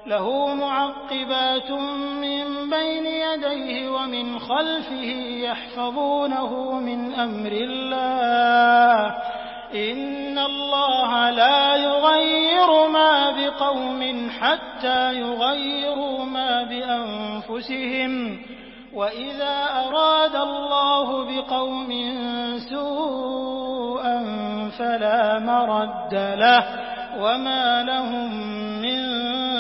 له معقبات من بين يديه ومن خلفه يحفظونه من أمر الله إن الله لا يغير ما بقوم حتى يغيروا ما بأنفسهم وإذا أراد الله بقوم سوءا فلا مرد له وما لهم من